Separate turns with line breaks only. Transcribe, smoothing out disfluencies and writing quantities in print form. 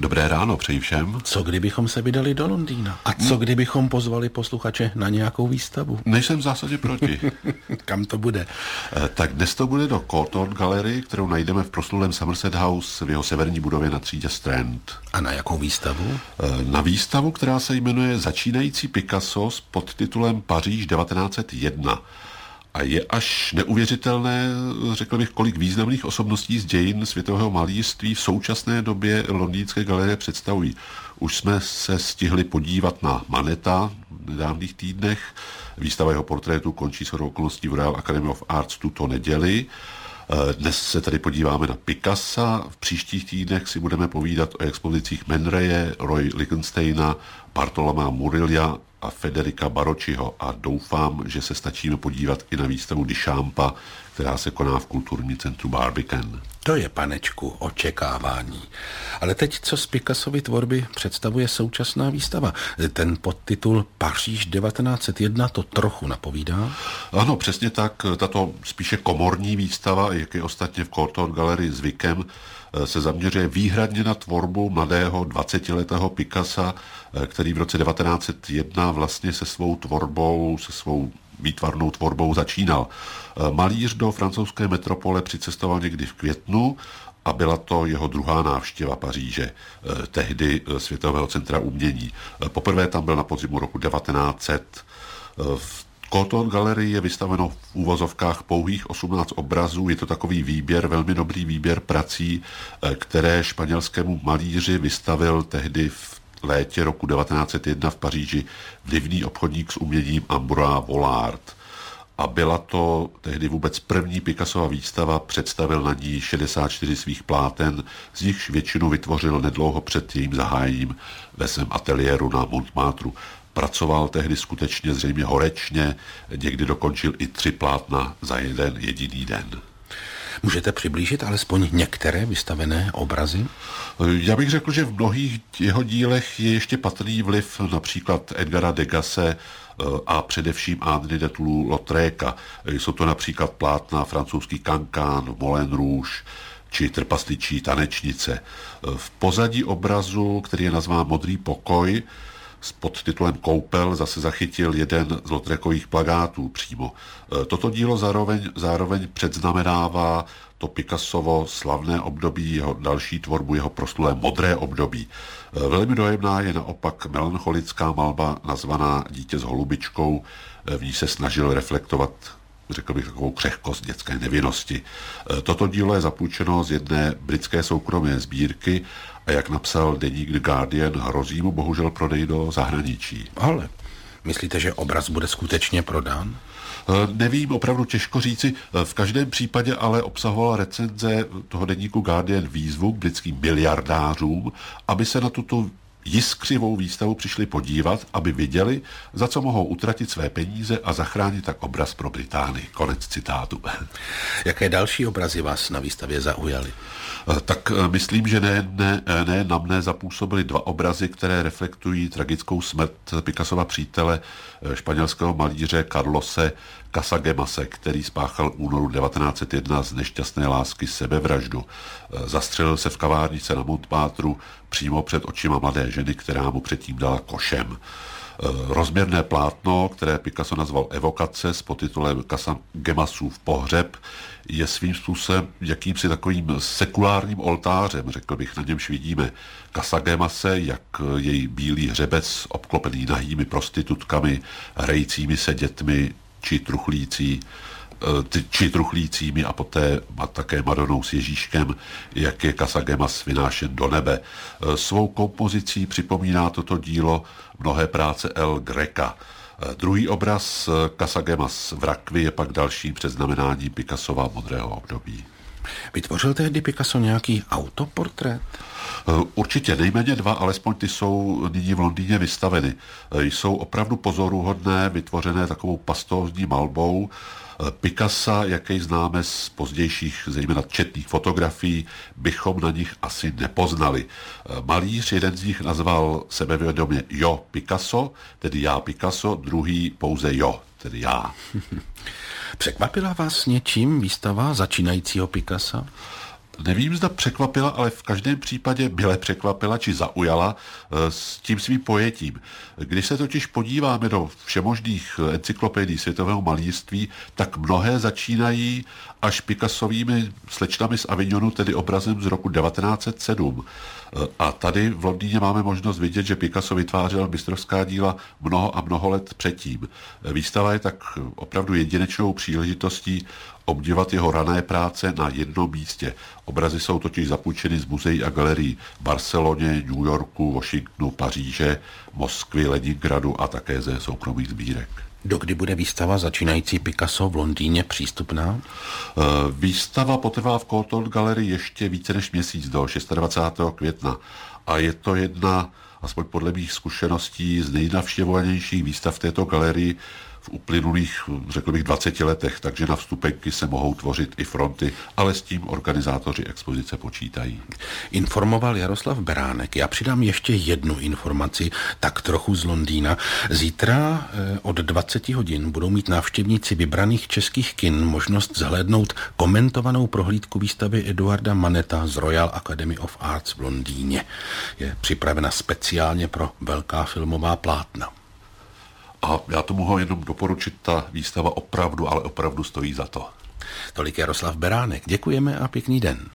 Dobré ráno, přeji všem.
Co kdybychom se vydali do Londýna? A co kdybychom pozvali posluchače na nějakou výstavu?
Nejsem v zásadě proti.
Kam to bude?
Tak dnes to bude do Cawthorne Gallery, kterou najdeme v proslulém Somerset House v jeho severní budově na třídě Strand.
A na jakou výstavu?
Na výstavu, která se jmenuje Začínající Picasso s podtitulem Paříž 1901. A je až neuvěřitelné, řekl bych, kolik významných osobností z dějin světového malířství v současné době londýnské galerie představují. Už jsme se stihli podívat na Maneta v nedávných týdnech. Výstava jeho portrétu končí shodou okolností v Royal Academy of Arts tuto neděli. Dnes se tady podíváme na Picassa. V příštích týdnech si budeme povídat o expozicích Man Raye, Roy Lichtensteina, Bartolomea Murilla a Federica Barocciho a doufám, že se stačíme podívat i na výstavu Duchampa, která se koná v kulturním centru Barbican.
To je, panečku, očekávání. Ale teď, co z Picassovy tvorby představuje současná výstava? Ten podtitul Paříž 1901 to trochu napovídá?
Ano, přesně tak. Tato spíše komorní výstava, jak je ostatně v Cawthorne Gallery zvykem, se zaměřuje výhradně na tvorbu mladého 20letého Picassa, který v roce 1901 vlastně se svou tvorbou, se svou výtvarnou tvorbou začínal. Malíř do francouzské metropole přicestoval někdy v květnu a byla to jeho druhá návštěva Paříže, tehdy Světového centra umění. Poprvé tam byl na podzimu roku 1900. V Cawthorne Gallery je vystaveno v úvozovkách pouhých 18 obrazů. Je to takový výběr, velmi dobrý výběr prací, které španělskému malíři vystavil tehdy v létě roku 1901 v Paříži vlivný obchodník s uměním Ambroise Vollard. A byla to tehdy vůbec první Picassova výstava, představil na ní 64 svých pláten, z nichž většinu vytvořil nedlouho před jejím zahájením ve svém ateliéru na Montmartru. Pracoval tehdy skutečně zřejmě horečně, někdy dokončil i 3 plátna za jeden jediný den.
Můžete přiblížit alespoň některé vystavené obrazy?
Já bych řekl, že v mnohých jeho dílech je ještě patrný vliv například Edgara Degasse a především Henri de Toulouse-Lautréca. Jsou to například plátna francouzský Cancan, Moulin Rouge či trpasličí tanečnice. V pozadí obrazu, který je nazván Modrý pokoj, s podtitulem Koupel zase zachytil jeden z Lautrécových plakátů přímo. Toto dílo zároveň předznamenává to Picassovo slavné období, jeho další tvorbu, jeho proslulé modré období. Velmi dojemná je naopak melancholická malba nazvaná Dítě s holubičkou, v ní se snažil reflektovat, řekl bych, takovou křehkost dětské nevinnosti. Toto dílo je zapůjčeno z jedné britské soukromé sbírky a jak napsal deník The Guardian, hrozí mu bohužel prodej do zahraničí.
Ale myslíte, že obraz bude skutečně prodán?
Nevím, opravdu těžko říci. V každém případě ale obsahovala recenze toho deníku Guardian výzvu k britským miliardářům, aby se na tuto jiskřivou výstavu přišli podívat, aby viděli, za co mohou utratit své peníze a zachránit tak obraz pro Británii. Konec citátu.
Jaké další obrazy vás na výstavě zaujaly?
Tak myslím, že ne na mne zapůsobily 2 obrazy, které reflektují tragickou smrt Picassova přítele, španělského malíře Carlose Casagemase, který spáchal v únoru 1901 z nešťastné lásky sebevraždu. Zastřelil se v kavárnice na Montmartru přímo před očima mladé ženy, která mu předtím dala košem. Rozměrné plátno, které Picasso nazval Evokace s podtitulem Casagemasův pohřeb, je svým způsobem jakýmsi takovým sekulárním oltářem, řekl bych, na němž vidíme Casagemase, jak její bílý hřebec obklopený nahými prostitutkami, hrajícími se dětmi či truchlícími a poté také Madonou s Ježíškem, jak je Casagemas vynášen do nebe. Svou kompozicí připomíná toto dílo mnohé práce El Greca. Druhý obraz Casagemas v rakvi je pak dalším předznamenáním Picassova modrého období.
Vytvořil tehdy Picasso nějaký autoportrét?
Určitě nejméně 2, alespoň ty jsou nyní v Londýně vystaveny. Jsou opravdu pozoruhodné, vytvořené takovou pastózní malbou. Picassa, jaký známe z pozdějších, zejména četných fotografií, bychom na nich asi nepoznali. Malíř, jeden z nich nazval sebevědomě Jo Picasso, tedy já Picasso, druhý pouze Jo, tedy já.
Překvapila vás něčím výstava začínajícího Picassa?
Nevím, zda překvapila, ale v každém případě mile překvapila či zaujala s tím svým pojetím. Když se totiž podíváme do všemožných encyklopedií světového malířství, tak mnohé začínají až Picassovými Slečnami z Avignonu, tedy obrazem z roku 1907. A tady v Londýně máme možnost vidět, že Picasso vytvářel mistrovská díla mnoho a mnoho let předtím. Výstava je tak opravdu jedinečnou příležitostí obdívat jeho rané práce na jednom místě. Obrazy jsou totiž zapůjčeny z muzeí a galerií v Barceloně, New Yorku, Washingtonu, Paříže, Moskvy, Leningradu a také ze soukromých sbírek.
Dokdy bude výstava začínající Picasso v Londýně přístupná?
Výstava potrvá v Court Gallery ještě více než měsíc, do 26. května. A je to jedna, aspoň podle mých zkušeností, z nejnavštěvovanějších výstav v této galerii v uplynulých, řekl bych, 20 letech, takže na vstupenky se mohou tvořit i fronty, ale s tím organizátoři expozice počítají.
Informoval Jaroslav Beránek. Já přidám ještě jednu informaci, tak trochu z Londýna. Zítra od 20 hodin budou mít návštěvníci vybraných českých kin možnost zhlédnout komentovanou prohlídku výstavy Eduarda Maneta z Royal Academy of Arts v Londýně. Je připravena speciálně pro velká filmová plátna.
A já to mohu jenom doporučit, ta výstava opravdu, ale opravdu stojí za to.
Tolik Jaroslav Beránek. Děkujeme a pěkný den.